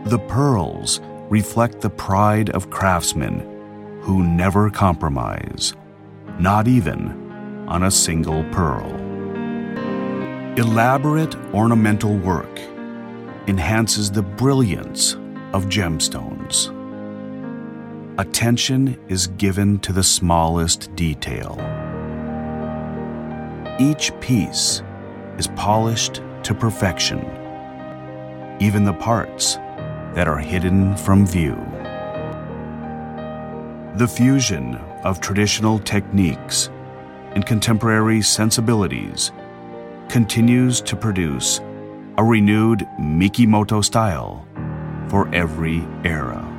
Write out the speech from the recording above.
The pearls reflect the pride of craftsmen who never compromise, not even on a single pearl. Elaborate ornamental work enhances the brilliance of gemstones. Attention is given to the smallest detail. Each piece is polished to perfection, even the parts that are hidden from view. The fusion of traditional techniques and contemporary sensibilities continues to produce a renewed Mikimoto style for every era.